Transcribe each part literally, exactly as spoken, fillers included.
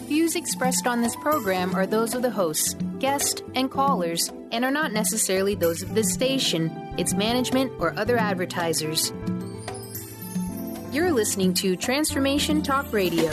Views expressed on this program are those of the hosts, guests, and callers, and are not necessarily those of this station, its management, or other advertisers. You're listening to Transformation Talk Radio.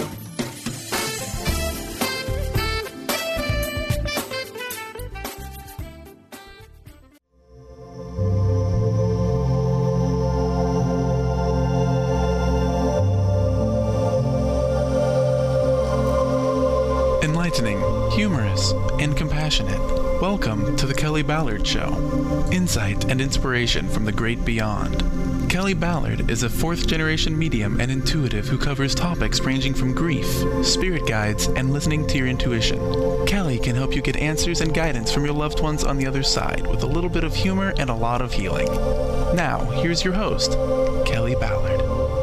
Enlightening, humorous, and compassionate. Welcome to The Kelly Ballard Show. Insight and inspiration from the great beyond. Kelly Ballard is a fourth-generation medium and intuitive who covers topics ranging from grief, spirit guides, and listening to your intuition. Kelly can help you get answers and guidance from your loved ones on the other side with a little bit of humor and a lot of healing. Now, here's your host, Kelly Ballard.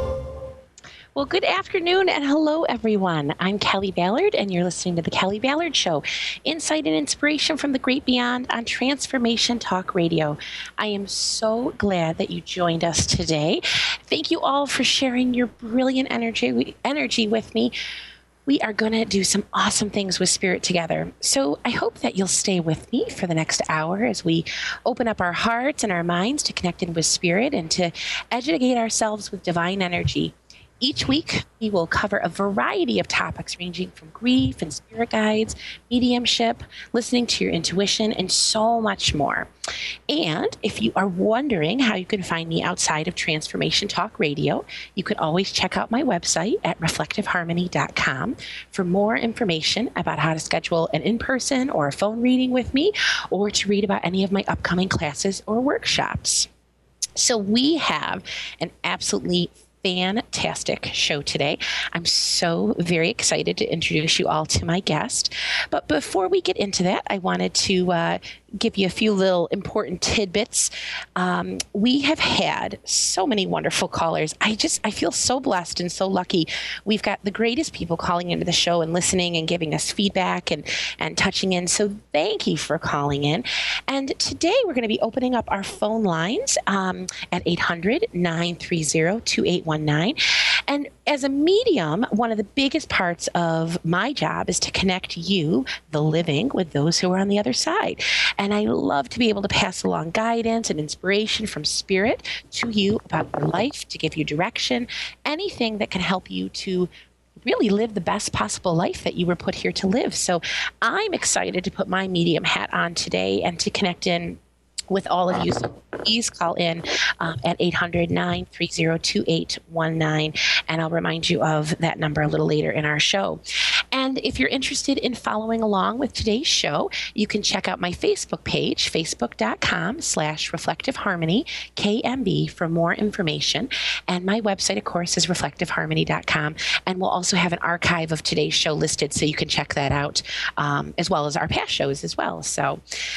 Well, good afternoon and hello, everyone. I'm Kelly Ballard, and you're listening to The Kelly Ballard Show, insight and inspiration from the great beyond on Transformation Talk Radio. I am so glad that you joined us today. Thank you all for sharing your brilliant energy, energy with me. We are going to do some awesome things with Spirit together. So I hope that you'll stay with me for the next hour as we open up our hearts and our minds to connect in with Spirit and to educate ourselves with divine energy. Each week, we will cover a variety of topics ranging from grief and spirit guides, mediumship, listening to your intuition, and so much more. And if you are wondering how you can find me outside of Transformation Talk Radio, you can always check out my website at reflective harmony dot com for more information about how to schedule an in-person or a phone reading with me, or to read about any of my upcoming classes or workshops. So we have an absolutely fantastic show today. I'm so very excited to introduce you all to my guest. But before we get into that, I wanted to uh, give you a few little important tidbits. Um, we have had so many wonderful callers. I just, I feel so blessed and so lucky. We've got the greatest people calling into the show and listening and giving us feedback and, and touching in. So thank you for calling in. And today we're going to be opening up our phone lines um, at eight hundred, nine three zero, two eight one nine. And as a medium, one of the biggest parts of my job is to connect you, the living, with those who are on the other side. And I love to be able to pass along guidance and inspiration from Spirit to you about your life, to give you direction, anything that can help you to really live the best possible life that you were put here to live. So I'm excited to put my medium hat on today and to connect in with all of you. So please call in um, at eight hundred, nine three zero, two eight one nine, and I'll remind you of that number a little later in our show. And if you're interested in following along with today's show, you can check out my Facebook page, facebook.com slash reflective harmony, K M B, for more information. And my website, of course, is reflective harmony dot com. And we'll also have an archive of today's show listed, so you can check that out, um, as well as our past shows as well. So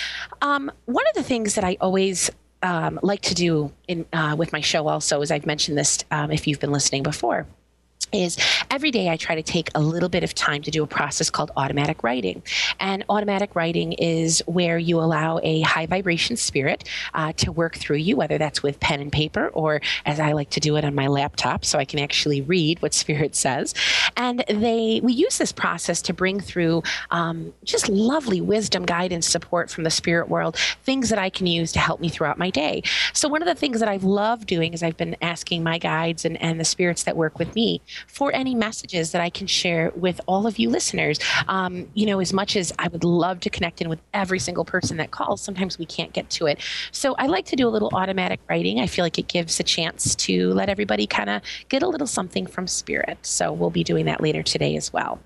um, one of the things that I always um, like to do in uh, with my show also, as I've mentioned this, um, if you've been listening before, is every day I try to take a little bit of time to do a process called automatic writing. And automatic writing is where you allow a high vibration spirit uh, to work through you, whether that's with pen and paper or, as I like to do it, on my laptop so I can actually read what Spirit says. And they we use this process to bring through um, just lovely wisdom, guidance, support from the spirit world, things that I can use to help me throughout my day. So one of the things that I've loved doing is I've been asking my guides and, and the spirits that work with me for any messages that I can share with all of you listeners. Um, you know, as much as I would love to connect in with every single person that calls, sometimes we can't get to it. So I like to do a little automatic writing. I feel like it gives a chance to let everybody kind of get a little something from Spirit. So we'll be doing that later today as well.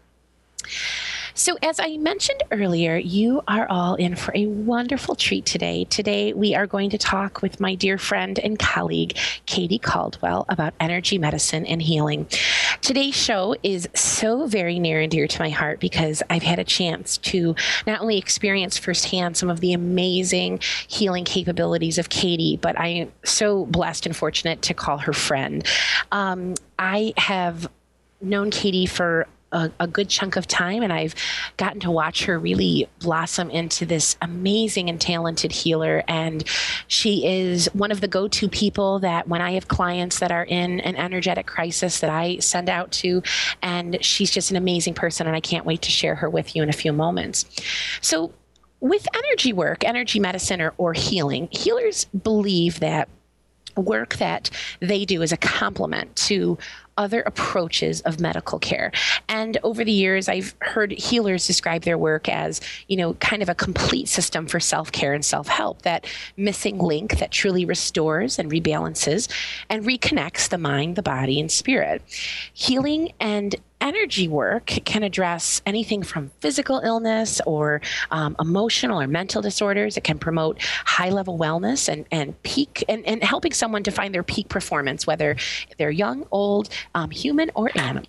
So as I mentioned earlier, you are all in for a wonderful treat today. Today, we are going to talk with my dear friend and colleague, Katie Caldwell, about energy medicine and healing. Today's show is so very near and dear to my heart because I've had a chance to not only experience firsthand some of the amazing healing capabilities of Katie, but I am so blessed and fortunate to call her friend. Um, I have known Katie for a, a good chunk of time, and I've gotten to watch her really blossom into this amazing and talented healer. And she is one of the go-to people that when I have clients that are in an energetic crisis that I send out to, and she's just an amazing person, and I can't wait to share her with you in a few moments. So with energy work, energy medicine, or, or healing, healers believe that work that they do is a complement to other approaches of medical care. And over the years, I've heard healers describe their work as, you know, kind of a complete system for self-care and self-help, that missing link that truly restores and rebalances and reconnects the mind, the body, and spirit. Healing and energy work can address anything from physical illness or um, emotional or mental disorders. It can promote high-level wellness and, and peak and, and helping someone to find their peak performance, whether they're young, old, um, human, or animal.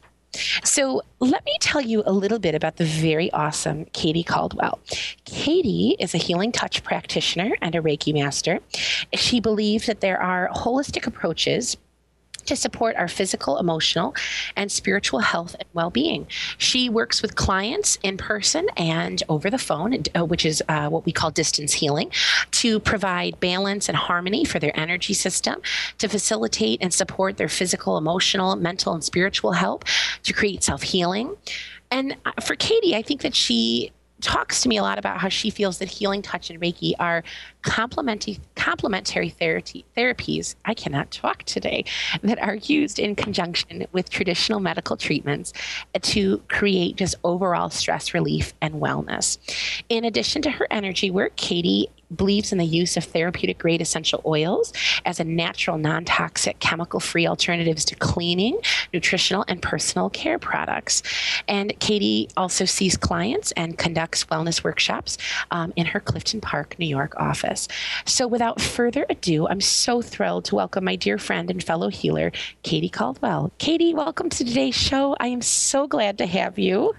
So let me tell you a little bit about the very awesome Katie Caldwell. Katie is a healing touch practitioner and a Reiki master. She believes that there are holistic approaches to support our physical, emotional, and spiritual health and well-being. She works with clients in person and over the phone, uh, which is uh, what we call distance healing, to provide balance and harmony for their energy system, to facilitate and support their physical, emotional, mental, and spiritual health, to create self-healing. And for Katie, I think that she talks to me a lot about how she feels that healing touch and Reiki are complementary complementary therapy, therapies, I cannot talk today, that are used in conjunction with traditional medical treatments to create just overall stress relief and wellness. In addition to her energy work, Katie believes in the use of therapeutic grade essential oils as a natural, non-toxic, chemical-free alternatives to cleaning, nutritional, and personal care products. And Katie also sees clients and conducts wellness workshops um, in her Clifton Park, New York office. So without further ado, I'm so thrilled to welcome my dear friend and fellow healer, Katie Caldwell. Katie, welcome to today's show. I am so glad to have you.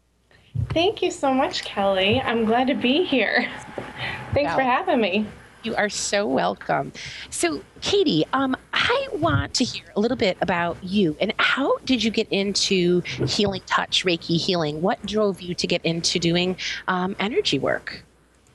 Thank you so much, Kelly. I'm glad to be here. Thanks well, for having me. You are so welcome. So, Katie, um, I want to hear a little bit about you and how did you get into healing touch, Reiki healing? What drove you to get into doing um, energy work?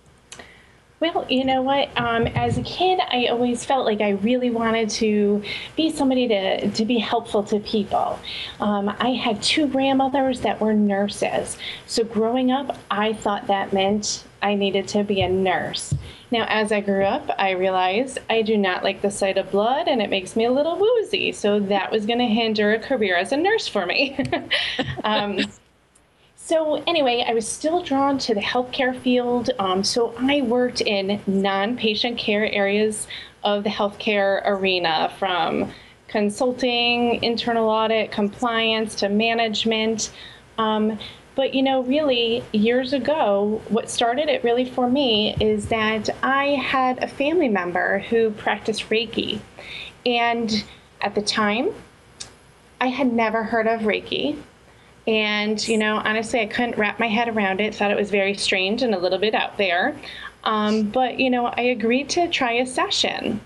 Well, you know what? Um, as a kid, I always felt like I really wanted to be somebody to, to be helpful to people. Um, I had two grandmothers that were nurses. So growing up, I thought that meant I needed to be a nurse. Now, as I grew up, I realized I do not like the sight of blood and it makes me a little woozy. So that was going to hinder a career as a nurse for me. um, So anyway, I was still drawn to the healthcare field. Um, so I worked in non-patient care areas of the healthcare arena, from consulting, internal audit, compliance, to management. Um, but, you know, really years ago, what started it really for me is that I had a family member who practiced Reiki. And at the time, I had never heard of Reiki. And, you know, honestly, I couldn't wrap my head around it, thought it was very strange and a little bit out there. Um, but, you know, I agreed to try a session.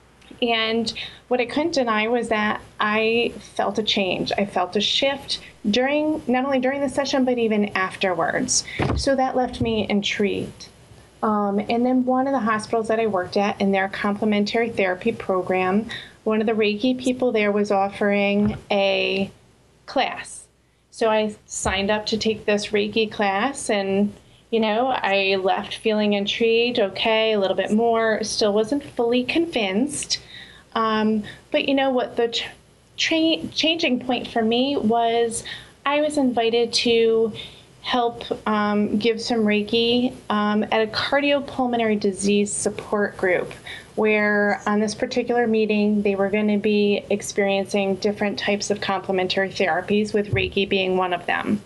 And what I couldn't deny was that I felt a change. I felt a shift during, not only during the session, but even afterwards. So that left me intrigued. Um, and then one of the hospitals that I worked at in their complementary therapy program, one of the Reiki people there was offering a class. So I signed up to take this Reiki class, and, you know, I left feeling intrigued, okay, a little bit more, still wasn't fully convinced. Um, but you know what, the tra- changing point for me was I was invited to help um, give some Reiki um, at a cardiopulmonary disease support group, where on this particular meeting, they were going to be experiencing different types of complementary therapies, with Reiki being one of them.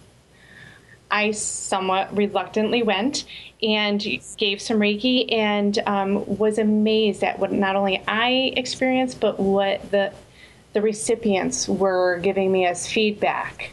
I somewhat reluctantly went and gave some Reiki, and um, was amazed at what not only I experienced, but what the, the recipients were giving me as feedback.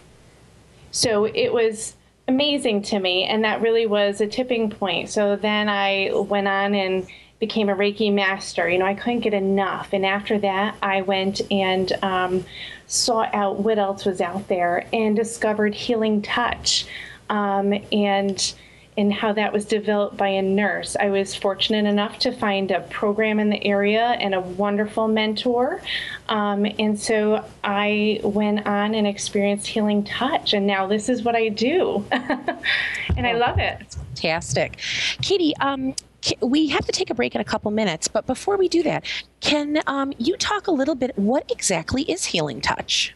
So it was amazing to me, and that really was a tipping point. So then I went on and became a Reiki master. You know, I couldn't get enough. And after that, I went and um, sought out what else was out there and discovered Healing Touch um, and and how that was developed by a nurse. I was fortunate enough to find a program in the area and a wonderful mentor. Um, and so I went on and experienced Healing Touch, and now this is what I do. And I love it. Fantastic. Katie, um, we have to take a break in a couple minutes, but before we do that, can um, you talk a little bit, what exactly is Healing Touch?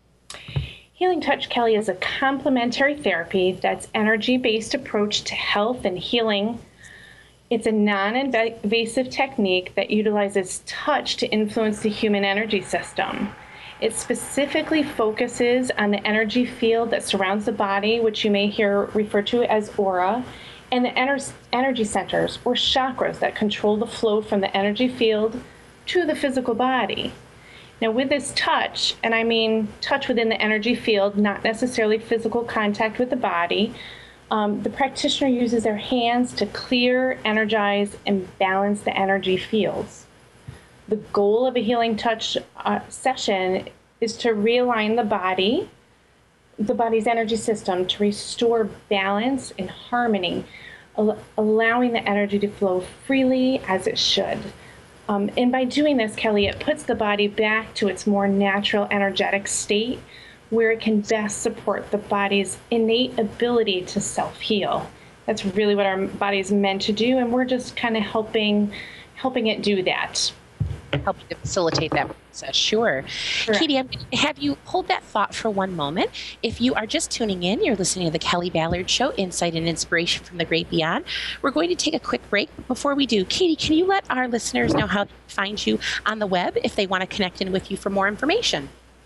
Healing Touch, Kelly, is a complementary therapy that's energy-based approach to health and healing. It's a non-invasive technique that utilizes touch to influence the human energy system. It specifically focuses on the energy field that surrounds the body, which you may hear referred to as aura, and the ener- energy centers or chakras that control the flow from the energy field to the physical body. Now, with this touch, and I mean touch within the energy field, not necessarily physical contact with the body, um, the practitioner uses their hands to clear, energize, and balance the energy fields. The goal of a Healing Touch uh, session is to realign the body, the body's energy system, to restore balance and harmony, al- allowing the energy to flow freely as it should. Um, and by doing this, Kelly, it puts the body back to its more natural energetic state where it can best support the body's innate ability to self-heal. That's really what our body is meant to do, and we're just kind of helping helping it do that. Helping to facilitate that process, sure. Correct. Katie, I'm going to have you hold that thought for one moment. If you are just tuning in, you're listening to the Kelly Ballard Show, Insight and Inspiration from the Great Beyond. We're going to take a quick break. Before we do, Katie, can you let our listeners know how to find you on the web if they want to connect in with you for more information?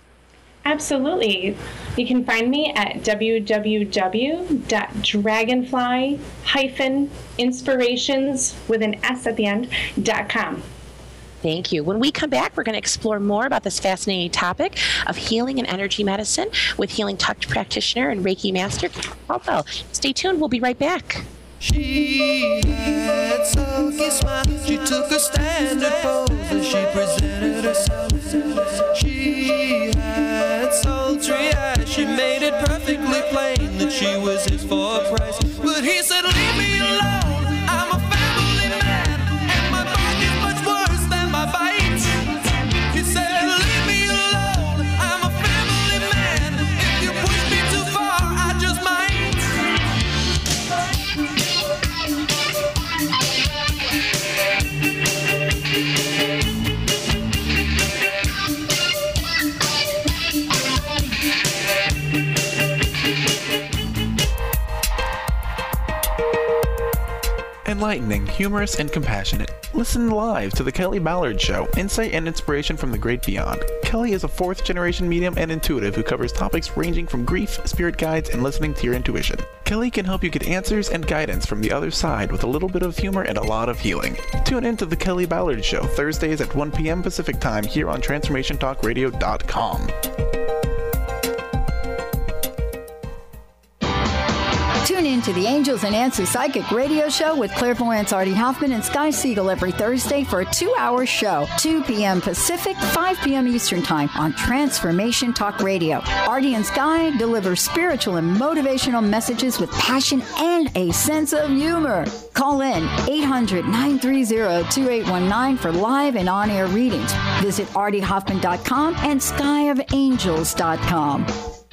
Absolutely. You can find me at w w w dot dragonfly dash inspirations with an S at the end, dot com. Thank you. When we come back, we're going to explore more about this fascinating topic of healing and energy medicine with Healing Touch practitioner and Reiki master, Caldwell. Stay tuned. We'll be right back. She had sulky smile. She took a standard pose as she presented herself. She had sultry eyes. She made it perfectly plain that she was his for a price. But he said, leave me alone. I'm a family man, and my bark is much worse than my bite. He said, leave me alone. I'm a family man. If you push me too far, I just might. Enlightening, humorous, and compassionate. Listen live to The Kelly Ballard Show, Insight and Inspiration from the Great Beyond. Kelly is a fourth-generation medium and intuitive who covers topics ranging from grief, spirit guides, and listening to your intuition. Kelly can help you get answers and guidance from the other side with a little bit of humor and a lot of healing. Tune in to The Kelly Ballard Show, Thursdays at one p.m. Pacific Time here on transformation talk radio dot com. Tune in to the Angels and Answers Psychic Radio Show with clairvoyants Artie Hoffman and Sky Siegel every Thursday for a two-hour show, two p.m. Pacific, five p.m. Eastern Time on Transformation Talk Radio. Artie and Sky deliver spiritual and motivational messages with passion and a sense of humor. Call in eight hundred, nine three zero, two eight one nine for live and on-air readings. Visit artie hoffman dot com and sky of angels dot com.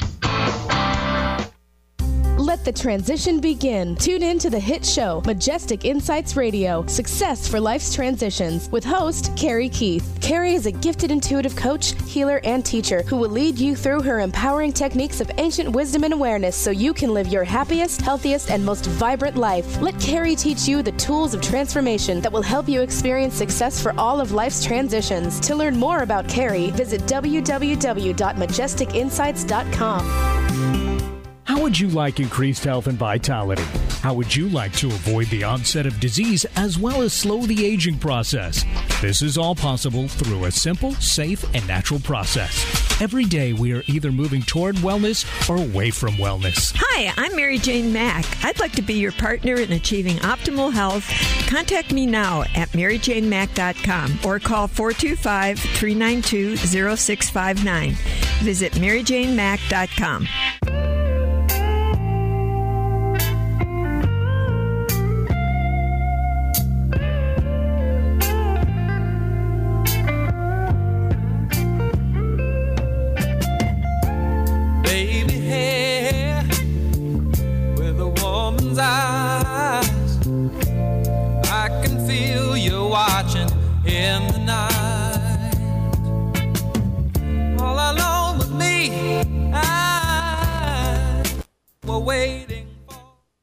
Let the transition begin. Tune in to the hit show, Majestic Insights Radio, Success for Life's Transitions, with host Carrie Keith. Carrie is a gifted intuitive coach, healer, and teacher who will lead you through her empowering techniques of ancient wisdom and awareness so you can live your happiest, healthiest, and most vibrant life. Let Carrie teach you the tools of transformation that will help you experience success for all of life's transitions. To learn more about Carrie, visit w w w dot majestic insights dot com. How would would you like increased health and vitality? How would you like to avoid the onset of disease as well as slow the aging process? This is all possible through a simple, safe, and natural process. Every day we are either moving toward wellness or away from wellness. Hi, I'm Mary Jane Mack. I'd like to be your partner in achieving optimal health. Contact me now at mary jane mack dot com or call four two five, three nine two, zero six five nine. Visit mary jane mack dot com. Baby hair with a woman's eyes, I can feel you watching in the night. All alone with me, I, we're waiting for.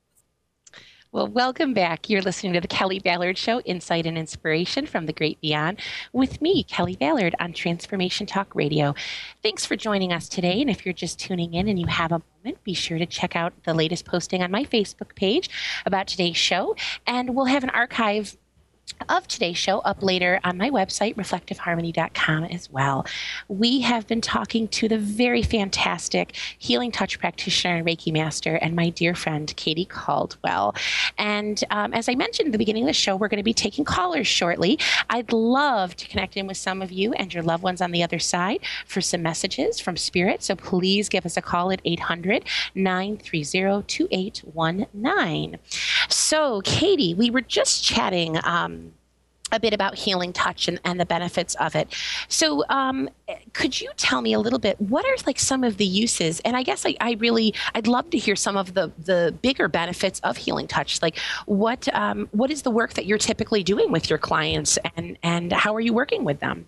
Well, welcome back. You're listening to the Kelly Ballard Show, Insight and Inspiration from the Great Beyond, with me, Kelly Ballard, on Transformation Talk Radio. Thanks for joining us today. And if you're just tuning in and you have a moment, be sure to check out the latest posting on my Facebook page about today's show. And we'll have an archive of today's show up later on my website, reflective harmony dot com, as well. We have been talking to the very fantastic Healing Touch practitioner and Reiki master and my dear friend, Katie Caldwell. And um, as I mentioned at the beginning of the show, we're going to be taking callers shortly. I'd love to connect in with some of you and your loved ones on the other side for some messages from Spirit. So please give us a call at eight hundred, nine three zero, two eight one nine. So, Katie, we were just chatting um, a bit about Healing Touch and, and the benefits of it. So um, could you tell me a little bit, what are like some of the uses? And I guess I, I really, I'd love to hear some of the, the bigger benefits of Healing Touch. Like what um, what is the work that you're typically doing with your clients, and, and how are you working with them?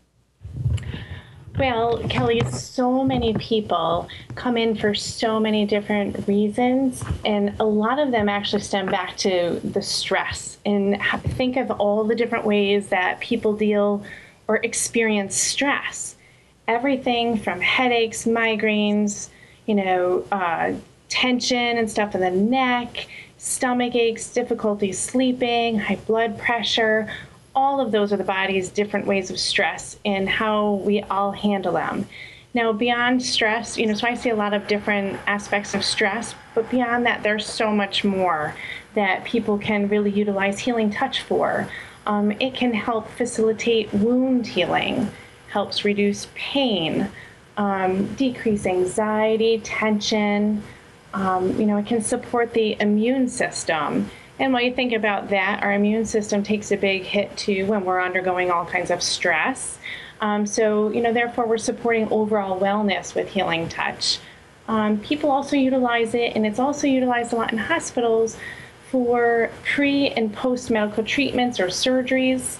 Well, Kelly, so many people come in for so many different reasons, and a lot of them actually stem back to the stress. And think of all the different ways that people deal or experience stress. Everything from headaches, migraines, you know, uh, tension and stuff in the neck, stomach aches, difficulty sleeping, high blood pressure. All of those are the body's different ways of stress and how we all handle them. Now, beyond stress, you know, so I see a lot of different aspects of stress, but beyond that, there's so much more that people can really utilize Healing Touch for. Um, it can help facilitate wound healing, helps reduce pain, um, decrease anxiety, tension. Um, you know, it can support the immune system. And when you think about that, our immune system takes a big hit too when we're undergoing all kinds of stress. Um, so, you know, therefore we're supporting overall wellness with Healing Touch. Um, people also utilize it, and it's also utilized a lot in hospitals for pre and post medical treatments or surgeries.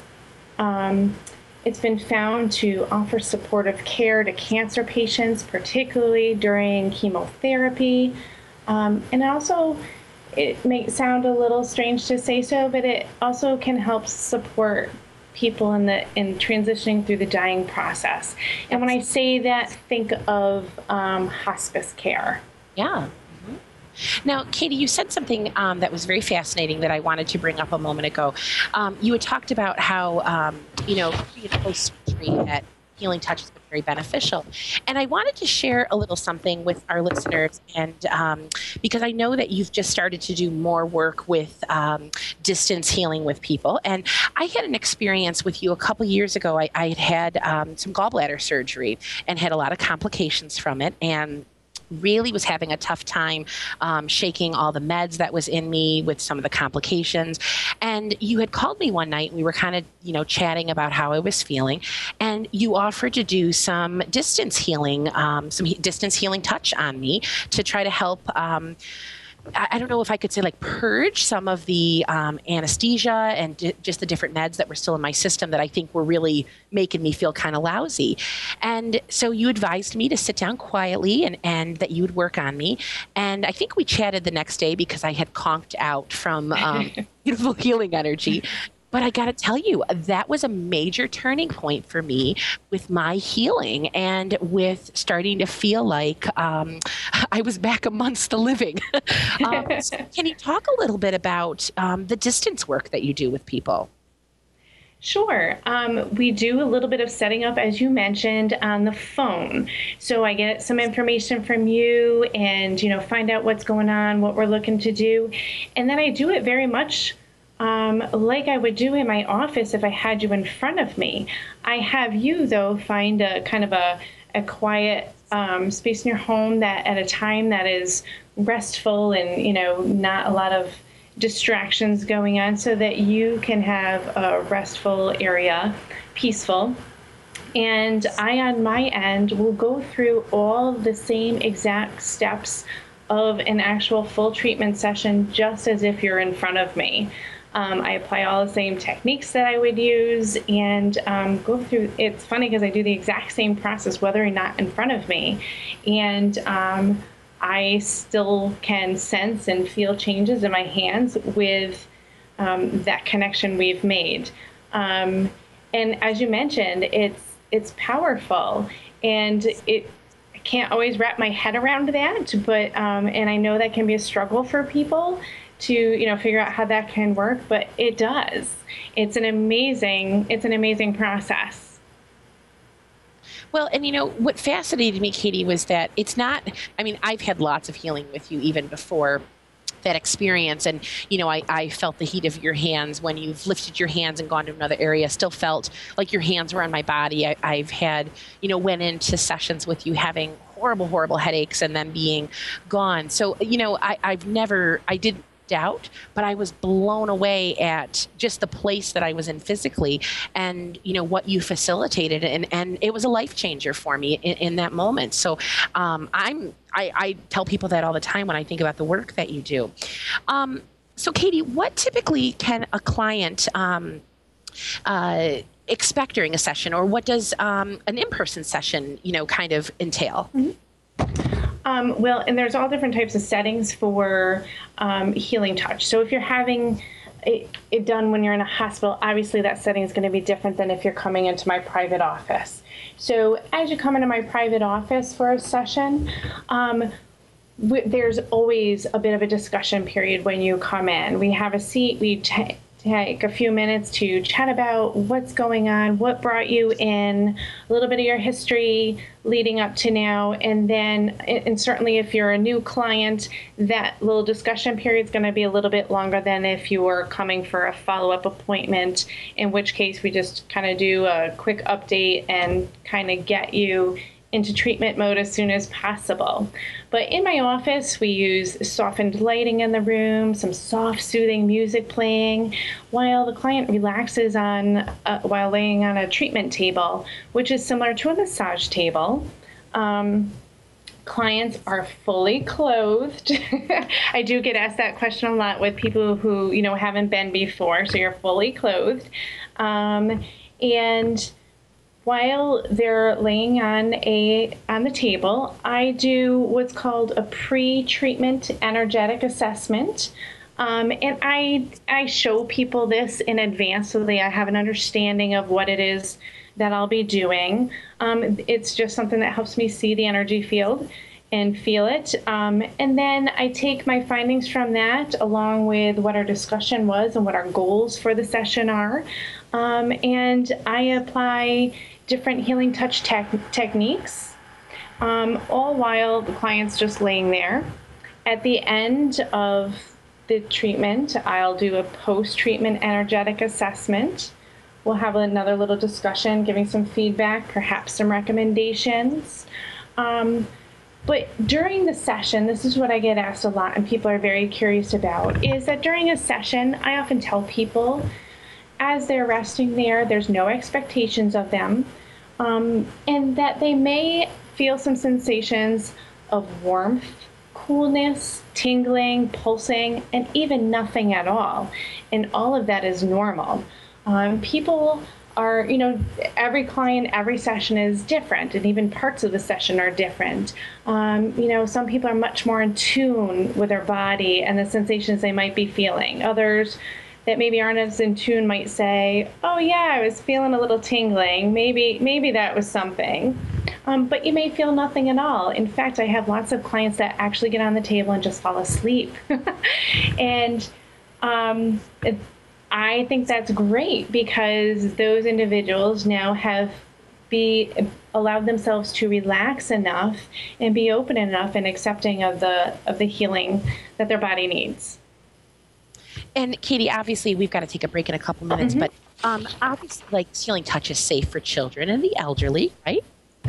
Um, it's been found to offer supportive care to cancer patients, particularly during chemotherapy. Um, and also, it may sound a little strange to say so, but it also can help support people in the in transitioning through the dying process. And when I say that, think of um, hospice care. Yeah. Mm-hmm. Now, Katie, you said something um, that was very fascinating that I wanted to bring up a moment ago. Um, you had talked about how, um, you know, pre and post surgery that Healing Touch has been very beneficial. And I wanted to share a little something with our listeners, and um, because I know that you've just started to do more work with um, distance healing with people. And I had an experience with you a couple years ago. I, I had had um, some gallbladder surgery and had a lot of complications from it, and really was having a tough time um, shaking all the meds that was in me with some of the complications. And you had called me one night. We were kind of, you know, chatting about how I was feeling. And you offered to do some distance healing, um, some he- distance healing touch on me to try to help um, I don't know if I could say like purge some of the um, anesthesia and d- just the different meds that were still in my system that I think were really making me feel kind of lousy. And so you advised me to sit down quietly and, and that you would work on me. And I think we chatted the next day because I had conked out from um, beautiful healing energy. but I got to tell you, that was a major turning point for me with my healing and with starting to feel like um, I was back amongst the living. um, so can you talk a little bit about um, the distance work that you do with people? Sure. Um, we do a little bit of setting up, as you mentioned, on the phone. So I get some information from you and, you know, find out what's going on, what we're looking to do. And then I do it very much um, like I would do in my office if I had you in front of me. I have you, though, find a kind of a, a quiet um, space in your home that at a time that is restful and, you know, not a lot of distractions going on, so that you can have a restful area, peaceful. And I, on my end, will go through all the same exact steps of an actual full treatment session, just as if you're in front of me. Um, I apply all the same techniques that I would use and um, go through. It's funny because I do the exact same process, whether or not in front of me. And um, I still can sense and feel changes in my hands with um, that connection we've made. Um, and as you mentioned, it's it's powerful, and it I can't always wrap my head around that. But um, and I know that can be a struggle for people to you know figure out how that can work. But it does. It's an amazing it's an amazing process. Well, and you know, what fascinated me, Katie, was that it's not, I mean, I've had lots of healing with you even before that experience. And, you know, I, I felt the heat of your hands when you've lifted your hands and gone to another area, still felt like your hands were on my body. I, I've had, you know, went into sessions with you having horrible, horrible headaches and then being gone. So, you know, I, I've never, I didn't doubt, but I was blown away at just the place that I was in physically and, you know, what you facilitated. And, and it was a life changer for me in, in that moment. So um, I'm, I, I tell people that all the time when I think about the work that you do. Um, so Katie, what typically can a client um, uh, expect during a session, or what does um, an in-person session, you know, kind of entail? Mm-hmm. Um, well, and there's all different types of settings for um, healing touch. So if you're having it, it done when you're in a hospital, obviously that setting is going to be different than if you're coming into my private office. So as you come into my private office for a session, um, w- there's always a bit of a discussion period when you come in. We have a seat, we t- take a few minutes to chat about what's going on, what brought you in, a little bit of your history leading up to now, and then, and certainly if you're a new client, that little discussion period is going to be a little bit longer than if you were coming for a follow-up appointment, in which case we just kind of do a quick update and kind of get you into treatment mode as soon as possible. But in my office, we use softened lighting in the room, some soft, soothing music playing, while the client relaxes on uh, while laying on a treatment table, which is similar to a massage table. Um, clients are fully clothed. I do get asked that question a lot with people who, you know, haven't been before. So you're fully clothed. Um, and while they're laying on a on the table, I do what's called a pre-treatment energetic assessment. Um, and I I show people this in advance so they have an understanding of what it is that I'll be doing. Um, it's just something that helps me see the energy field and feel it. Um, and then I take my findings from that along with what our discussion was and what our goals for the session are. Um, and I apply different healing touch tech techniques, um, all while the client's just laying there. At the end of the treatment, I'll do a post-treatment energetic assessment. We'll have another little discussion, giving some feedback, perhaps some recommendations. Um, but during the session, this is what I get asked a lot and people are very curious about, is that during a session, I often tell people as they're resting there, there's no expectations of them, um, and that they may feel some sensations of warmth, coolness, tingling, pulsing, and even nothing at all. And all of that is normal. Um, people are, you know, every client, every session is different, and even parts of the session are different. Um, you know, some people are much more in tune with their body and the sensations they might be feeling. Others that maybe aren't as in tune might say, oh yeah, I was feeling a little tingling. Maybe, maybe that was something. Um, but you may feel nothing at all. In fact, I have lots of clients that actually get on the table and just fall asleep. and um, it, I think that's great because those individuals now have be allowed themselves to relax enough and be open enough and accepting of the of the healing that their body needs. And Katie, obviously, we've got to take a break in a couple minutes, mm-hmm. but um, obviously, like healing touch is safe for children and the elderly, right?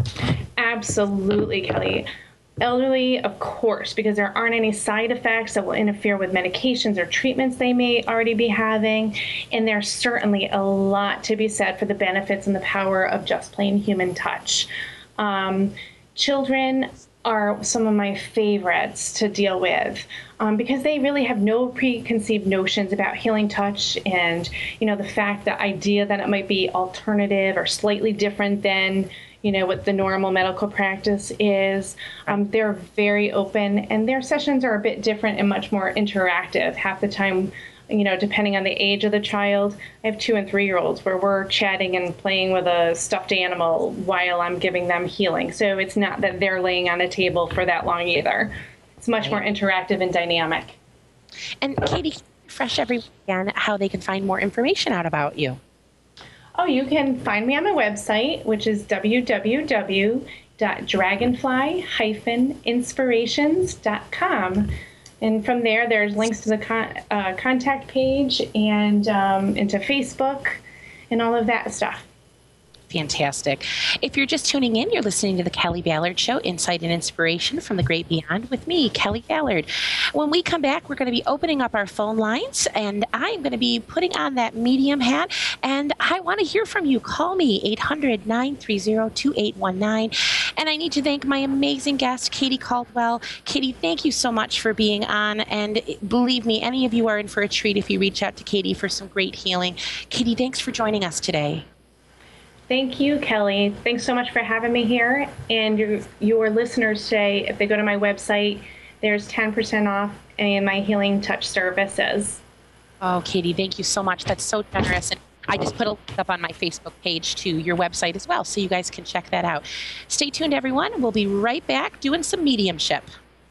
Absolutely, Kelly. Elderly, of course, because there aren't any side effects that will interfere with medications or treatments they may already be having. And there's certainly a lot to be said for the benefits and the power of just plain human touch. Um, children are some of my favorites to deal with um, because they really have no preconceived notions about healing touch and, you know, the fact, the idea that it might be alternative or slightly different than, you know, what the normal medical practice is. Um, they're very open, and their sessions are a bit different and much more interactive. Half the time, you know, depending on the age of the child, I have two and three-year-olds where we're chatting and playing with a stuffed animal while I'm giving them healing. So it's not that they're laying on a table for that long either. It's much more interactive and dynamic. And Katie, refresh everyone again how they can find more information out about you. Oh, you can find me on my website, which is w w w dot dragonfly dash inspirations dot com. And from there, there's links to the con- uh, contact page and um, into Facebook and all of that stuff. Fantastic. If you're just tuning in, you're listening to the Kelly Ballard Show, Insight and Inspiration from the Great Beyond with me, Kelly Ballard. When we come back, we're going to be opening up our phone lines, and I'm going to be putting on that medium hat, and I want to hear from you. Call me, eight hundred, nine three zero, two eight one nine. And I need to thank my amazing guest, Katie Caldwell. Katie, thank you so much for being on, and believe me, any of you are in for a treat if you reach out to Katie for some great healing. Katie, thanks for joining us today. Thank you, Kelly. Thanks so much for having me here. And your, your listeners say, if they go to my website, there's ten percent off any of my healing touch services. Oh, Katie, thank you so much. That's so generous. And I just put a link up on my Facebook page to your website as well, so you guys can check that out. Stay tuned, everyone. We'll be right back doing some mediumship.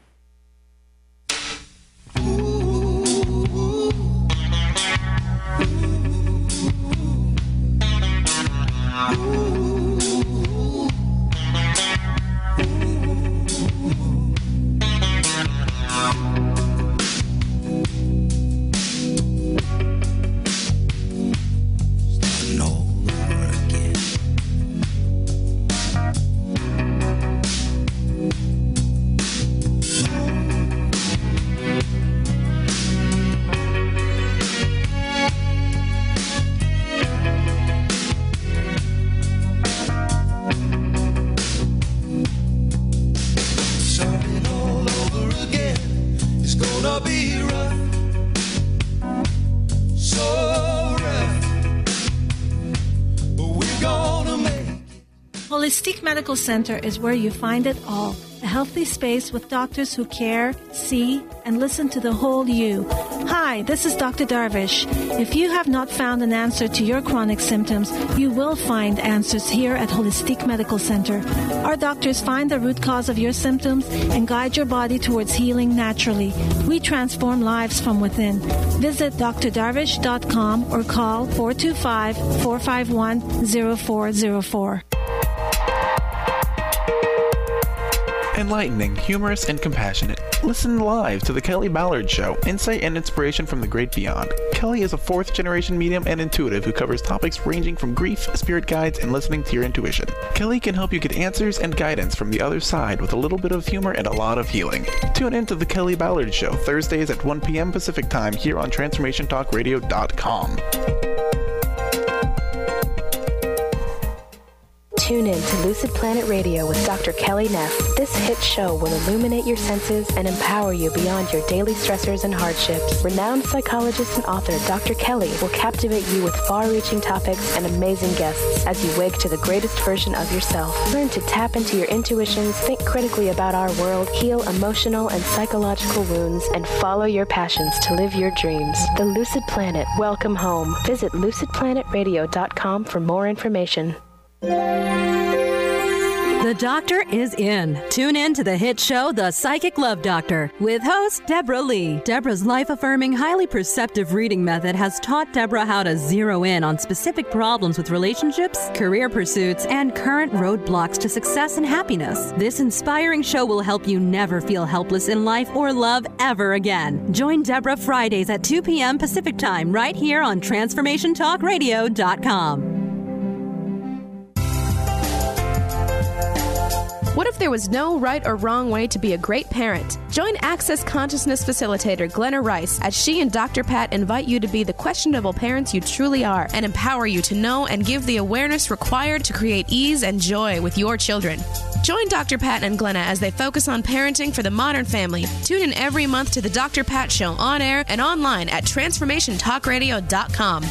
Holistic Medical Center is where you find it all. A healthy space with doctors who care, see, and listen to the whole you. Hi, this is Doctor Darvish. If you have not found an answer to your chronic symptoms, you will find answers here at Holistic Medical Center. Our doctors find the root cause of your symptoms and guide your body towards healing naturally. We transform lives from within. Visit d r darvish dot com or call four two five, four five one, zero four zero four. Enlightening, humorous, and compassionate. Listen live to the Kelly Ballard Show, Insight and Inspiration from the Great Beyond. Kelly is a fourth-generation medium and intuitive who covers topics ranging from grief, spirit guides, and listening to your intuition. Kelly can help you get answers and guidance from the other side with a little bit of humor and a lot of healing. Tune in to the Kelly Ballard Show, Thursdays at one p.m. Pacific Time here on transformation talk radio dot com. Tune in to Lucid Planet Radio with Doctor Kelly Neff. This hit show will illuminate your senses and empower you beyond your daily stressors and hardships. Renowned psychologist and author Doctor Kelly will captivate you with far-reaching topics and amazing guests as you wake to the greatest version of yourself. Learn to tap into your intuitions, think critically about our world, heal emotional and psychological wounds, and follow your passions to live your dreams. The Lucid Planet. Welcome home. Visit lucid planet radio dot com for more information. The doctor is in. Tune in to the hit show, The Psychic Love Doctor, with host Deborah Lee. Deborah's life-affirming, highly perceptive reading method has taught Deborah how to zero in on specific problems with relationships, career pursuits, and current roadblocks to success and happiness. This inspiring show will help you never feel helpless in life or love ever again. Join Deborah Fridays at two p.m. Pacific Time right here on transformation talk radio dot com. What if there was no right or wrong way to be a great parent? Join Access Consciousness Facilitator Glenna Rice as she and Doctor Pat invite you to be the questionable parents you truly are and empower you to know and give the awareness required to create ease and joy with your children. Join Doctor Pat and Glenna as they focus on parenting for the modern family. Tune in every month to the Doctor Pat Show on air and online at transformation talk radio dot com.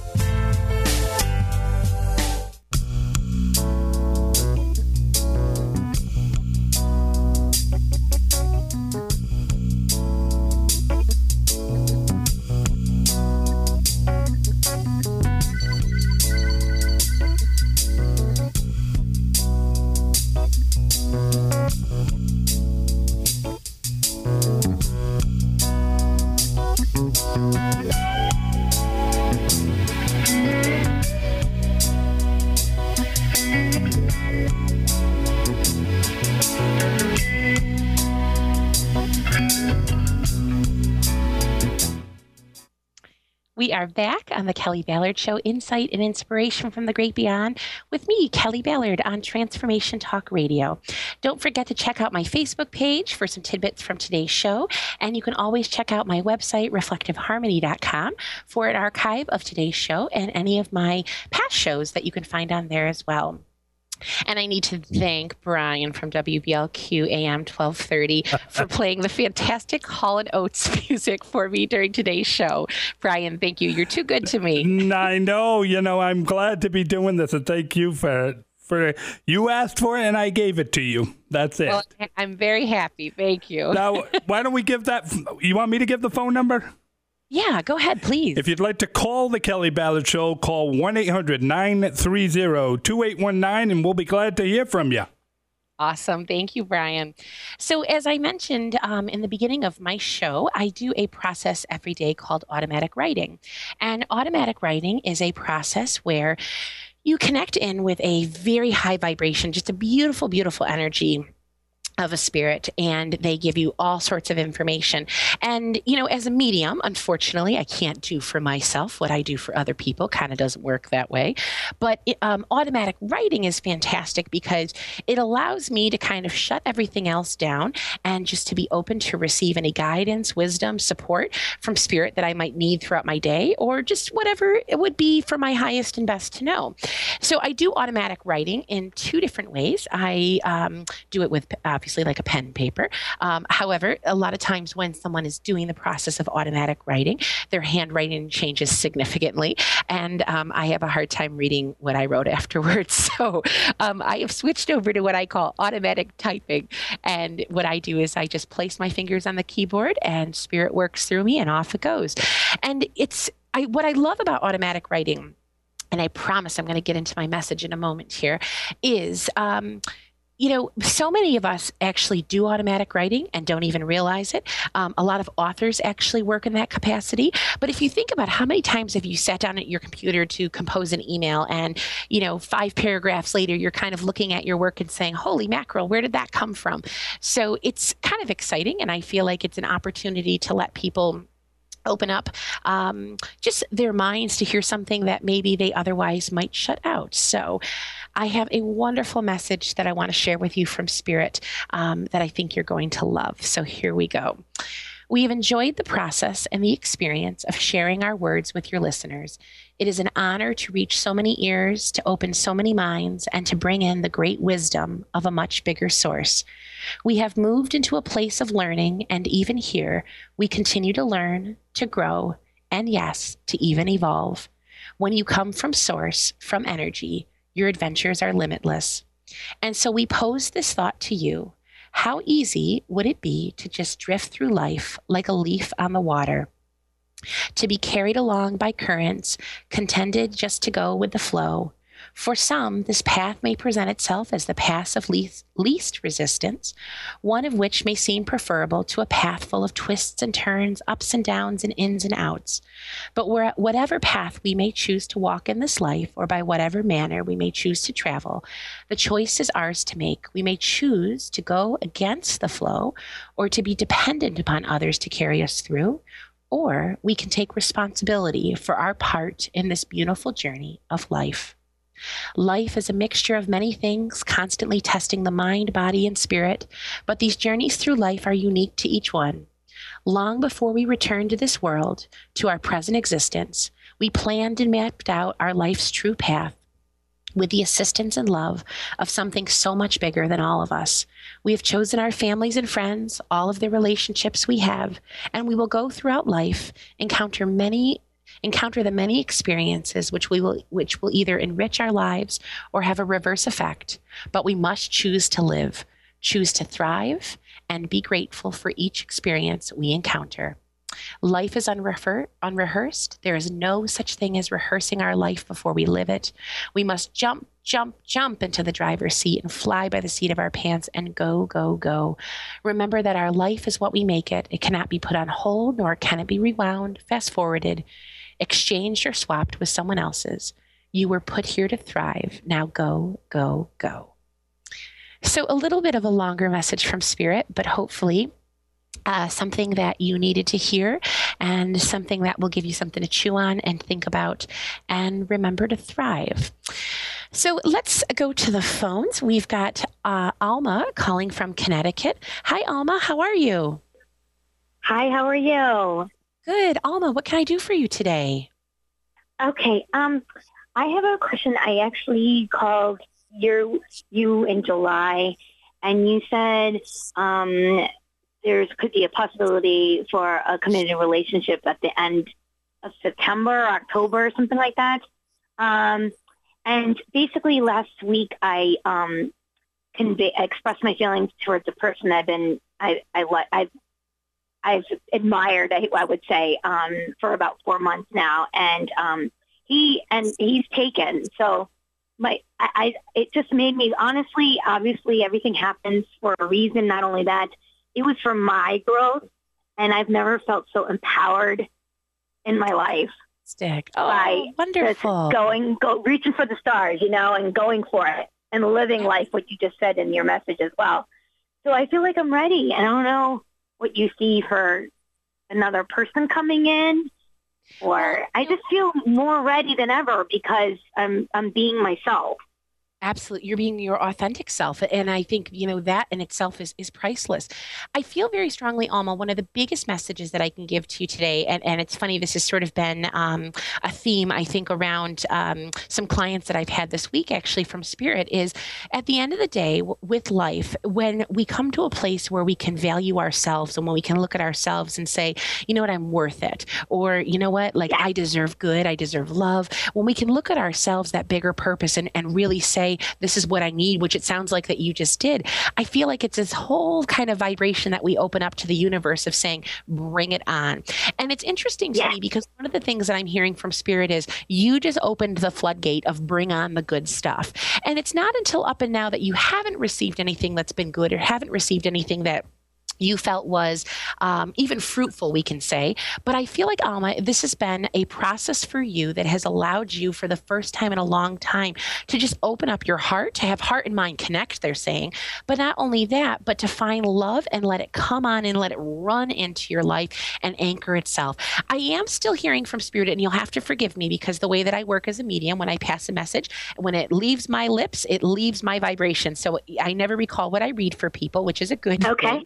We are back on the Kelly Ballard Show, insight and inspiration from the great beyond, with me, Kelly Ballard, on Transformation Talk Radio. Don't forget to check out my Facebook page for some tidbits from today's show, and you can always check out my website, reflective harmony dot com, for an archive of today's show and any of my past shows that you can find on there as well. And I need to thank Brian from W B L Q A M twelve thirty for playing the fantastic Hall and Oates music for me during today's show. Brian, thank you. You're too good to me. I know. You know, I'm glad to be doing this, and thank you for for you asked for it, and I gave it to you. That's it. Well, I'm very happy. Thank you. Now, why don't we give that? You want me to give the phone number? Yeah, go ahead, please. If you'd like to call the Kelly Ballard Show, call one eight hundred nine three zero two eight one nine, and we'll be glad to hear from you. Awesome. Thank you, Brian. So as I mentioned um, in the beginning of my show, I do a process every day called automatic writing. And automatic writing is a process where you connect in with a very high vibration, just a beautiful, beautiful energy of a spirit, and they give you all sorts of information. And, you know, as a medium, unfortunately, I can't do for myself what I do for other people. Kind of doesn't work that way. But it, um, automatic writing is fantastic because it allows me to kind of shut everything else down and just to be open to receive any guidance, wisdom, support from spirit that I might need throughout my day, or just whatever it would be for my highest and best to know. So I do automatic writing in two different ways. I um, do it with uh, obviously like a pen and paper. Um, however, a lot of times when someone is doing the process of automatic writing, their handwriting changes significantly. And um, I have a hard time reading what I wrote afterwards. So um, I have switched over to what I call automatic typing. And what I do is I just place my fingers on the keyboard and spirit works through me and off it goes. And it's I, what I love about automatic writing, and I promise I'm going to get into my message in a moment here, is um, you know, so many of us actually do automatic writing and don't even realize it. Um, a lot of authors actually work in that capacity. But if you think about how many times have you sat down at your computer to compose an email and, you know, five paragraphs later, you're kind of looking at your work and saying, holy mackerel, where did that come from? So it's kind of exciting. And I feel like it's an opportunity to let people open up um, just their minds to hear something that maybe they otherwise might shut out. So I have a wonderful message that I want to share with you from Spirit um, that I think you're going to love. So here we go. We have enjoyed the process and the experience of sharing our words with your listeners. It is an honor to reach so many ears, to open so many minds, and to bring in the great wisdom of a much bigger source. We have moved into a place of learning, and even here, we continue to learn, to grow, and yes, to even evolve. When you come from source, from energy, your adventures are limitless. And so we pose this thought to you. How easy would it be to just drift through life like a leaf on the water? To be carried along by currents, contented just to go with the flow. For some, this path may present itself as the path of least, least resistance, one of which may seem preferable to a path full of twists and turns, ups and downs, and ins and outs. But where, whatever path we may choose to walk in this life, or by whatever manner we may choose to travel, the choice is ours to make. We may choose to go against the flow, or to be dependent upon others to carry us through, or we can take responsibility for our part in this beautiful journey of life. Life is a mixture of many things, constantly testing the mind, body, and spirit, but these journeys through life are unique to each one. Long before we returned to this world, to our present existence, we planned and mapped out our life's true path with the assistance and love of something so much bigger than all of us. We have chosen our families and friends, all of the relationships we have, and we will go throughout life, encounter many encounter the many experiences which we will which will either enrich our lives or have a reverse effect. But we must choose to live, choose to thrive, and be grateful for each experience we encounter. Life is unrefer- unrehearsed. There is no such thing as rehearsing our life before we live it. We must jump, jump, jump into the driver's seat and fly by the seat of our pants and go, go, go. Remember that our life is what we make it. It cannot be put on hold, nor can it be rewound, fast-forwarded, exchanged, or swapped with someone else's. You were put here to thrive. Now go, go, go. So a little bit of a longer message from Spirit, but hopefully uh, something that you needed to hear and something that will give you something to chew on and think about and remember to thrive. So let's go to the phones. We've got uh, Alma calling from Connecticut. Hi, Alma. How are you? Hi, how are you? Good. Alma, what can I do for you today? Okay. Um, I have a question. I actually called you, you in July, and you said um, there could be a possibility for a committed relationship at the end of September, October, something like that. Um, and basically last week I um, convey, expressed my feelings towards a person I've been, I, I, I've I've admired, I, I would say, um, for about four months now, and um, he and he's taken. So, my, I, I, it just made me honestly. Obviously, everything happens for a reason. Not only that, it was for my growth, and I've never felt so empowered in my life. Stick. Oh, by wonderful! Going, go, reaching for the stars, you know, and going for it, and living life. What you just said in your message as well. So I feel like I'm ready. I don't know what you see for another person coming in, or I just feel more ready than ever because I'm I'm being myself. Absolutely. You're being your authentic self. And I think, you know, that in itself is, is priceless. I feel very strongly, Alma, one of the biggest messages that I can give to you today, and, and it's funny, this has sort of been um, a theme, I think, around um, some clients that I've had this week, actually, from Spirit, is at the end of the day, w- with life, when we come to a place where we can value ourselves and when we can look at ourselves and say, you know what, I'm worth it. Or, you know what, like, I deserve good, I deserve love. When we can look at ourselves, that bigger purpose, and, and really say, this is what I need, which it sounds like that you just did. I feel like it's this whole kind of vibration that we open up to the universe of saying, bring it on. And it's interesting to yeah. me because one of the things that I'm hearing from Spirit is you just opened the floodgate of bring on the good stuff. And it's not until up and now that you haven't received anything that's been good or haven't received anything that you felt was um, even fruitful, we can say. But I feel like, Alma, this has been a process for you that has allowed you for the first time in a long time to just open up your heart, to have heart and mind connect, they're saying. But not only that, but to find love and let it come on and let it run into your life and anchor itself. I am still hearing from Spirit, and you'll have to forgive me because the way that I work as a medium, when I pass a message, when it leaves my lips, it leaves my vibration. So I never recall what I read for people, which is a good okay. thing.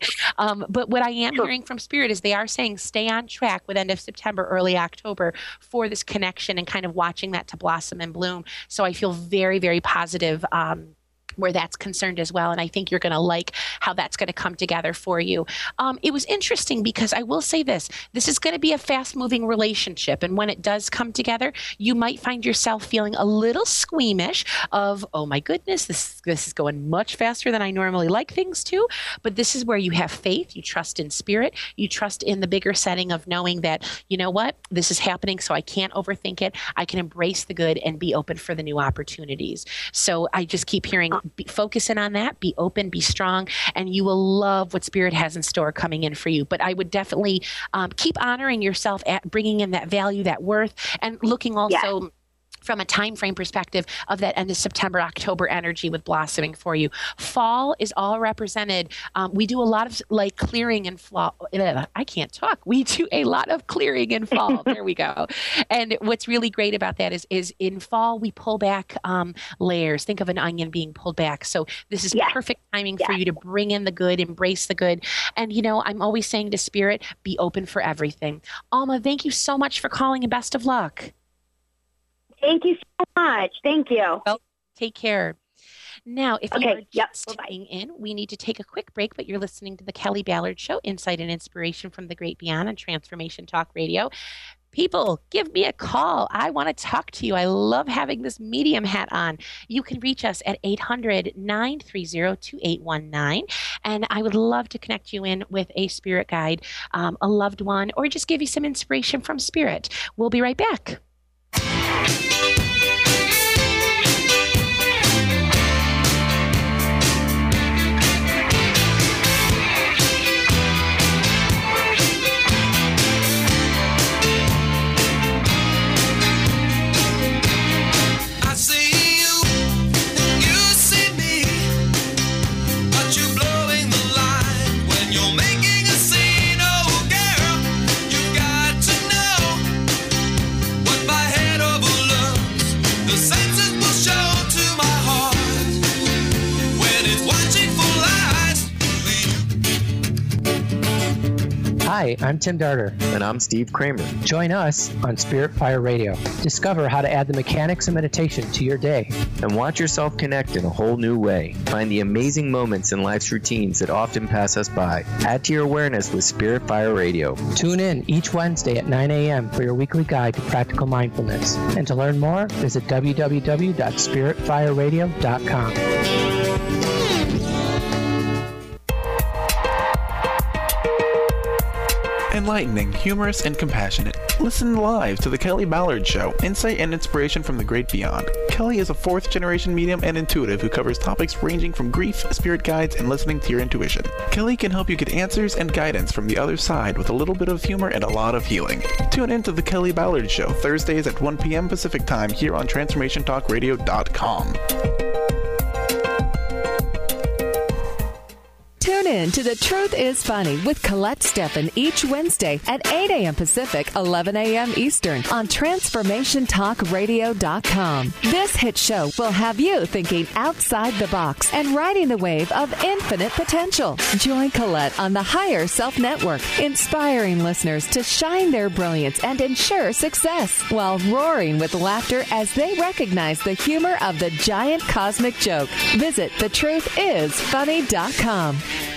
Um, but what I am sure. hearing from Spirit is they are saying stay on track with end of September, early October for this connection and kind of watching that to blossom and bloom. So I feel very, very positive um, where that's concerned as well. And I think you're going to like how that's going to come together for you. Um, it was interesting because I will say this, this is going to be a fast moving relationship. And when it does come together, you might find yourself feeling a little squeamish of, oh my goodness, this, this is going much faster than I normally like things to. But this is where you have faith, you trust in Spirit, you trust in the bigger setting of knowing that, you know what, this is happening, so I can't overthink it. I can embrace the good and be open for the new opportunities. So I just keep hearing, Be, focus in on that, be open, be strong, and you will love what Spirit has in store coming in for you. But I would definitely um, keep honoring yourself at bringing in that value, that worth, and looking also yeah. from a time frame perspective of that end of September, October energy with blossoming for you. Fall is all represented. Um, we do a lot of like clearing in fall. I can't talk. We do a lot of clearing in fall. There we go. And what's really great about that is, is in fall, we pull back um, layers. Think of an onion being pulled back. So this is yeah. perfect timing yeah. for you to bring in the good, embrace the good. And, you know, I'm always saying to Spirit, be open for everything. Alma, thank you so much for calling and best of luck. Thank you so much. Thank you. Well, take care. Now, if okay, you are yep. just tuning in, we need to take a quick break, but you're listening to the Kelly Ballard Show, Insight and Inspiration from the Great Beyond on Transformation Talk Radio. People, give me a call. I want to talk to you. I love having this medium hat on. You can reach us at eight hundred, nine three zero, two eight one nine. And I would love to connect you in with a spirit guide, um, a loved one, or just give you some inspiration from Spirit. We'll be right back. Hi, I'm Tim Darter. And I'm Steve Kramer. Join us on Spirit Fire Radio. Discover how to add the mechanics of meditation to your day. And watch yourself connect in a whole new way. Find the amazing moments in life's routines that often pass us by. Add to your awareness with Spirit Fire Radio. Tune in each Wednesday at nine a.m. for your weekly guide to practical mindfulness. And to learn more, visit w w w dot spirit fire radio dot com. Enlightening, humorous, and compassionate. Listen live to The Kelly Ballard Show, insight and inspiration from the great beyond. Kelly is a fourth-generation medium and intuitive who covers topics ranging from grief, spirit guides, and listening to your intuition. Kelly can help you get answers and guidance from the other side with a little bit of humor and a lot of healing. Tune in to The Kelly Ballard Show, Thursdays at one p.m. Pacific Time here on transformation talk radio dot com. Tune in to The Truth is Funny with Colette Steffen each Wednesday at eight a.m. Pacific, eleven a.m. Eastern on transformation talk radio dot com. This hit show will have you thinking outside the box and riding the wave of infinite potential. Join Colette on the Higher Self Network, inspiring listeners to shine their brilliance and ensure success while roaring with laughter as they recognize the humor of the giant cosmic joke. Visit the truth is funny dot com.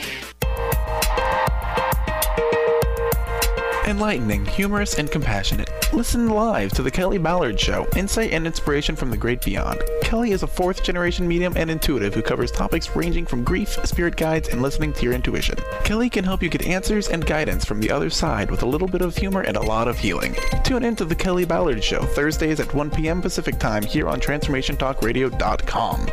Enlightening, humorous, and compassionate. Listen live to The Kelly Ballard Show, insight and inspiration from the great beyond. Kelly is a fourth-generation medium and intuitive who covers topics ranging from grief, spirit guides, and listening to your intuition. Kelly can help you get answers and guidance from the other side with a little bit of humor and a lot of healing. Tune in to The Kelly Ballard Show, Thursdays at one p.m. Pacific Time here on transformation talk radio dot com.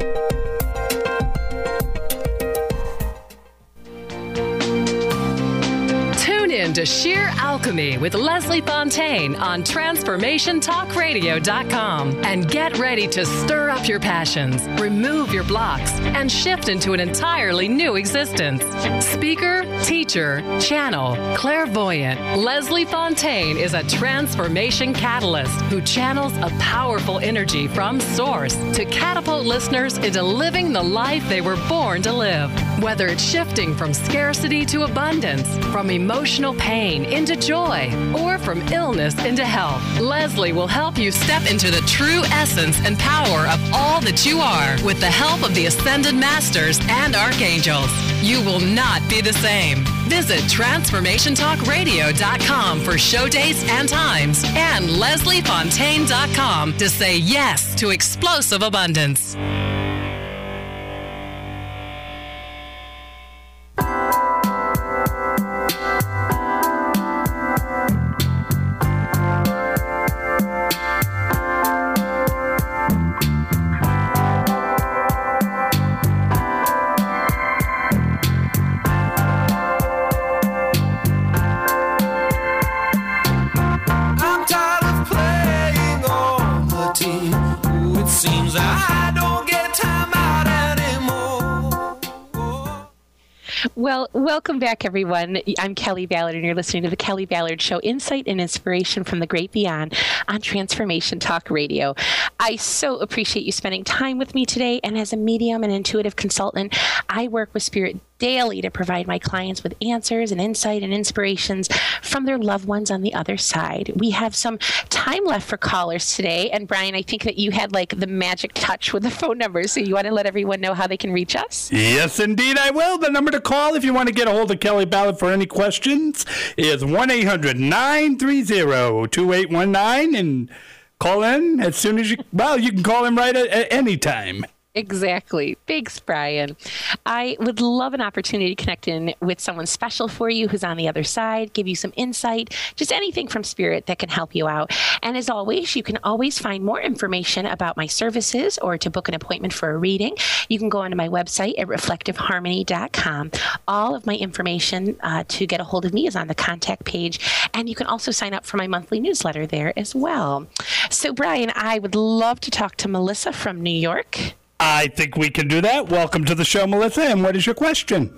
To Sheer Alchemy with Leslie Fontaine on transformation talk radio dot com. And get ready to stir up your passions, remove your blocks, and shift into an entirely new existence. Speaker, teacher, channel, clairvoyant, Leslie Fontaine is a transformation catalyst who channels a powerful energy from Source to catapult listeners into living the life they were born to live. Whether it's shifting from scarcity to abundance, from emotional pain into joy, or from illness into health, Leslie will help you step into the true essence and power of all that you are with the help of the Ascended Masters and Archangels. You will not be the same. Visit transformation talk radio dot com for show dates and times and leslie fontaine dot com to say yes to explosive abundance. Well, welcome back, everyone. I'm Kelly Ballard, and you're listening to The Kelly Ballard Show, insight and inspiration from the great beyond on Transformation Talk Radio. I so appreciate you spending time with me today, and as a medium and intuitive consultant, I work with Spirit daily to provide my clients with answers and insight and inspirations from their loved ones on the other side. We have some time left for callers today, and Brian, I think that you had like the magic touch with the phone number, so you want to let everyone know how they can reach us? Yes, indeed, I will. The number to call if you want to get a hold of Kelly Ballard for any questions is one eight hundred nine three zero two eight one nine, and call in as soon as you, well, you can call in right at, at any time. Exactly. Thanks, Brian. I would love an opportunity to connect in with someone special for you who's on the other side, give you some insight, just anything from Spirit that can help you out. And as always, you can always find more information about my services or to book an appointment for a reading. You can go onto my website at reflective harmony dot com. All of my information uh, to get a hold of me is on the contact page, and you can also sign up for my monthly newsletter there as well. So, Brian, I would love to talk to Melissa from New York. I think we can do that. Welcome to the show, Melissa. And what is your question?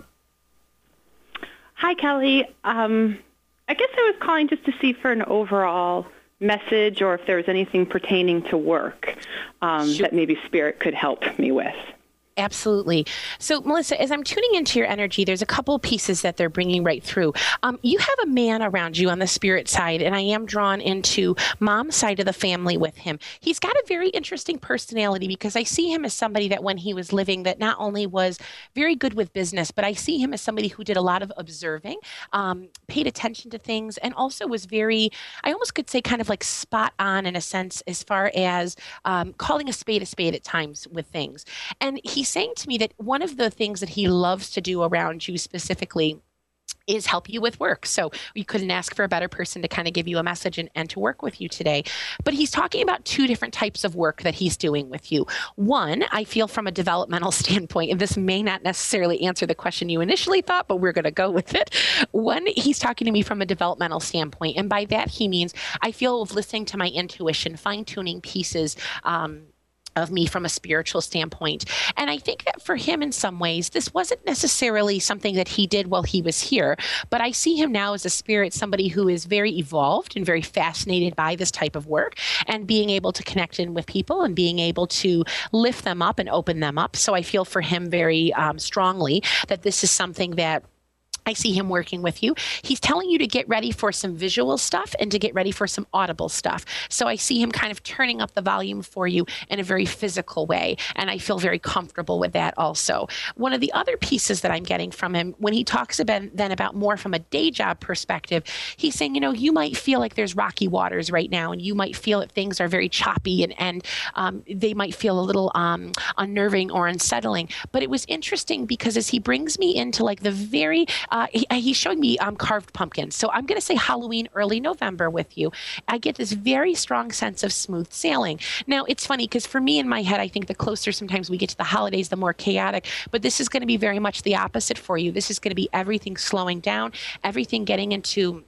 Hi, Kelly. Um, I guess I was calling just to see for an overall message or if there was anything pertaining to work um, sure. that maybe Spirit could help me with. Absolutely. So, Melissa, as I'm tuning into your energy, there's a couple pieces that they're bringing right through. Um, you have a man around you on the spirit side, and I am drawn into mom's side of the family with him. He's got a very interesting personality because I see him as somebody that when he was living that not only was very good with business, but I see him as somebody who did a lot of observing, um, paid attention to things, and also was very, I almost could say kind of like spot on in a sense as far as um, calling a spade a spade at times with things. And he saying to me that one of the things that he loves to do around you specifically is help you with work. So you couldn't ask for a better person to kind of give you a message and, and to work with you today. But he's talking about two different types of work that he's doing with you. One, I feel from a developmental standpoint, and this may not necessarily answer the question you initially thought, but we're going to go with it. One, he's talking to me from a developmental standpoint. And by that, he means I feel of listening to my intuition, fine-tuning pieces, um, of me from a spiritual standpoint. And I think that for him in some ways, this wasn't necessarily something that he did while he was here, but I see him now as a spirit, somebody who is very evolved and very fascinated by this type of work and being able to connect in with people and being able to lift them up and open them up. So I feel for him very um, strongly that this is something that I see him working with you. He's telling you to get ready for some visual stuff and to get ready for some audible stuff. So I see him kind of turning up the volume for you in a very physical way. And I feel very comfortable with that also. One of the other pieces that I'm getting from him, when he talks about then about more from a day job perspective, he's saying, you know, you might feel like there's rocky waters right now, and you might feel that things are very choppy and, and um, they might feel a little um, unnerving or unsettling. But it was interesting because as he brings me into like the very, Uh, he, he's showing me um, carved pumpkins. So I'm going to say Halloween, early November with you. I get this very strong sense of smooth sailing. Now, it's funny because for me in my head, I think the closer sometimes we get to the holidays, the more chaotic. But this is going to be very much the opposite for you. This is going to be everything slowing down, everything getting into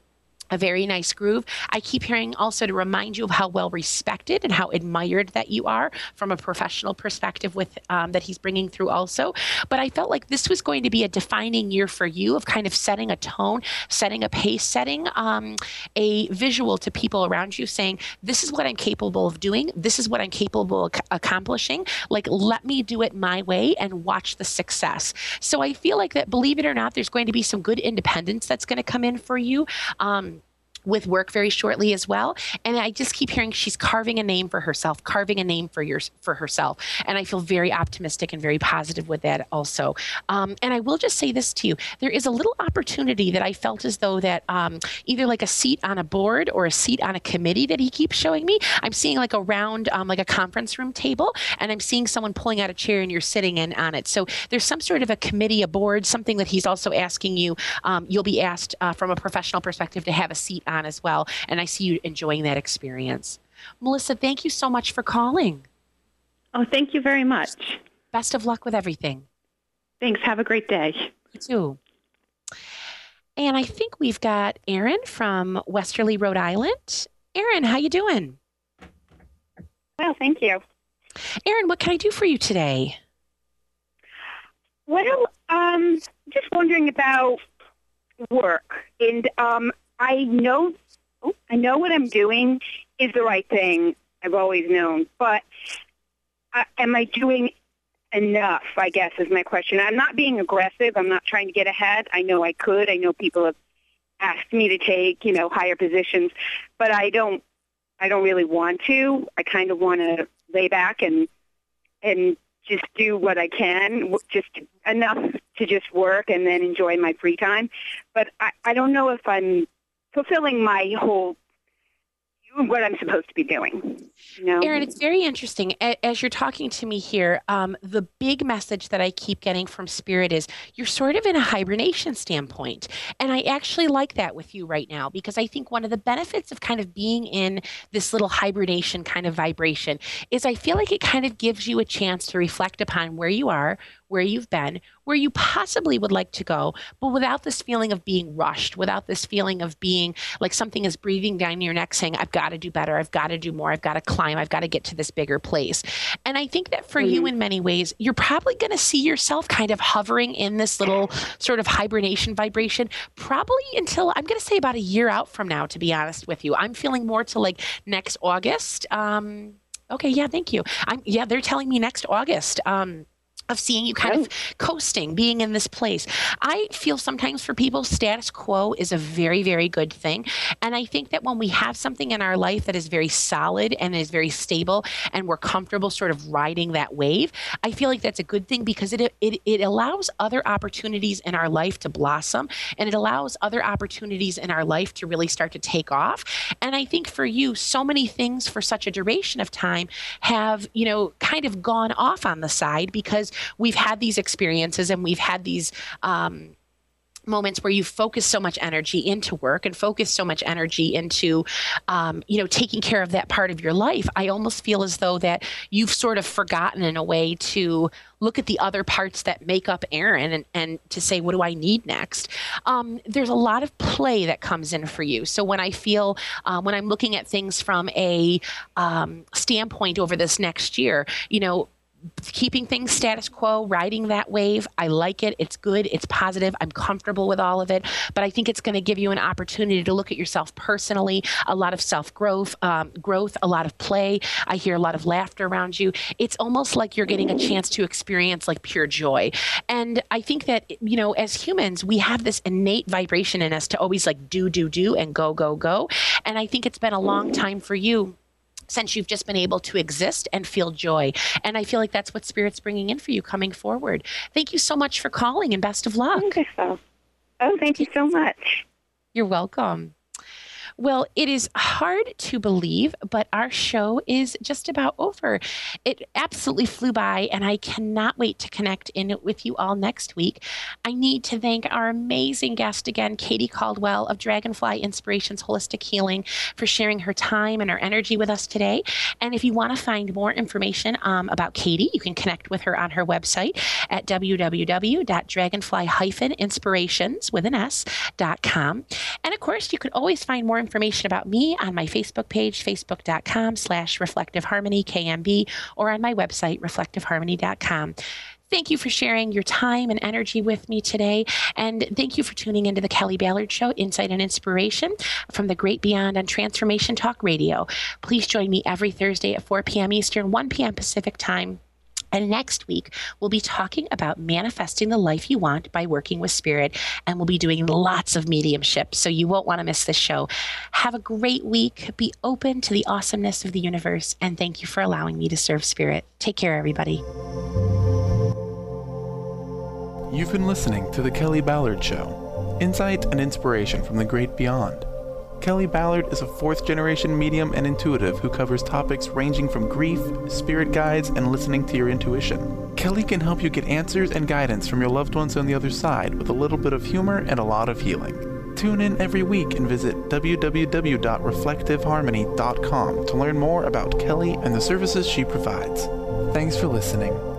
a very nice groove. I keep hearing also to remind you of how well respected and how admired that you are from a professional perspective with um, that he's bringing through also. But I felt like this was going to be a defining year for you of kind of setting a tone, setting a pace, setting um, a visual to people around you saying, this is what I'm capable of doing. This is what I'm capable of accomplishing. Like, let me do it my way and watch the success. So I feel like that, believe it or not, there's going to be some good independence that's going to come in for you. Um, with work very shortly as well. And I just keep hearing she's carving a name for herself, carving a name for your, for herself. And I feel very optimistic and very positive with that also. Um, and I will just say this to you. There is a little opportunity that I felt as though that um, either like a seat on a board or a seat on a committee that he keeps showing me. I'm seeing like a round, um, like a conference room table, and I'm seeing someone pulling out a chair and you're sitting in on it. So there's some sort of a committee, a board, something that he's also asking you. Um, you'll be asked uh, from a professional perspective to have a seat on as well. And I see you enjoying that experience. Melissa, thank you so much for calling. Oh, thank you very much. Best of luck with everything. Thanks. Have a great day. You too. And I think we've got Erin from Westerly, Rhode Island. Erin, how you doing? Well, thank you. Erin, what can I do for you today? Well, um, just wondering about work. And um, I know, oh, I know what I'm doing is the right thing. I've always known, but uh, am I doing enough? I guess is my question. I'm not being aggressive. I'm not trying to get ahead. I know I could. I know people have asked me to take, you know, higher positions, but I don't. I don't really want to. I kind of want to lay back and and just do what I can, just enough to just work and then enjoy my free time. But I, I don't know if I'm fulfilling my whole, what I'm supposed to be doing. You know? Erin, it's very interesting. As you're talking to me here, um, the big message that I keep getting from Spirit is you're sort of in a hibernation standpoint. And I actually like that with you right now, because I think one of the benefits of kind of being in this little hibernation kind of vibration is I feel like it kind of gives you a chance to reflect upon where you are, where you've been, where you possibly would like to go, but without this feeling of being rushed, without this feeling of being like something is breathing down your neck saying, I've got to do better, I've got to do more, I've got to climb, I've got to get to this bigger place. And I think that for mm-hmm. you in many ways, you're probably going to see yourself kind of hovering in this little sort of hibernation vibration, probably until I'm going to say about a year out from now, to be honest with you. I'm feeling more to like next August. Um, okay, yeah, thank you. I'm, yeah, they're telling me next August. Um, of seeing you kind of coasting, being in this place. I feel sometimes for people, status quo is a very, very good thing. And I think that when we have something in our life that is very solid and is very stable and we're comfortable sort of riding that wave, I feel like that's a good thing because it, it, it allows other opportunities in our life to blossom, and it allows other opportunities in our life to really start to take off. And I think for you, so many things for such a duration of time have, you know, kind of gone off on the side because we've had these experiences and we've had these um, moments where you focus so much energy into work and focus so much energy into, um, you know, taking care of that part of your life. I almost feel as though that you've sort of forgotten in a way to look at the other parts that make up Erin and, and to say, what do I need next? Um, there's a lot of play that comes in for you. So when I feel, uh, when I'm looking at things from a um, standpoint over this next year, you know, keeping things status quo, riding that wave. I like it. It's good. It's positive. I'm comfortable with all of it. But I think it's going to give you an opportunity to look at yourself personally, a lot of self-growth, um, growth, a lot of play. I hear a lot of laughter around you. It's almost like you're getting a chance to experience like pure joy. And I think that, you know, as humans, we have this innate vibration in us to always like do, do, do and go, go, go. And I think it's been a long time for you since you've just been able to exist and feel joy. And I feel like that's what Spirit's bringing in for you coming forward. Thank you so much for calling and best of luck. I think so. Oh, thank you so much. You're welcome. Well, it is hard to believe, but our show is just about over. It absolutely flew by, and I cannot wait to connect in with you all next week. I need to thank our amazing guest again, Katie Caldwell of Dragonfly Inspirations Holistic Healing, for sharing her time and her energy with us today. And if you want to find more information um, about Katie, you can connect with her on her website at w w w dot dragonfly dash inspirations with an S dot com. And of course, you can always find more information about me on my Facebook page, facebook.com slash reflective harmony KMB, or on my website, reflective harmony dot com. Thank you for sharing your time and energy with me today. And thank you for tuning into the Kelly Ballard Show, Insight and Inspiration from the Great Beyond on Transformation Talk Radio. Please join me every Thursday at four p.m. Eastern, one p.m. Pacific time. And next week, we'll be talking about manifesting the life you want by working with spirit. And we'll be doing lots of mediumship, so you won't want to miss this show. Have a great week. Be open to the awesomeness of the universe. And thank you for allowing me to serve spirit. Take care, everybody. You've been listening to The Kelly Ballard Show, insight and inspiration from the great beyond. Kelly Ballard is a fourth-generation medium and intuitive who covers topics ranging from grief, spirit guides, and listening to your intuition. Kelly can help you get answers and guidance from your loved ones on the other side with a little bit of humor and a lot of healing. Tune in every week and visit w w w dot reflective harmony dot com to learn more about Kelly and the services she provides. Thanks for listening.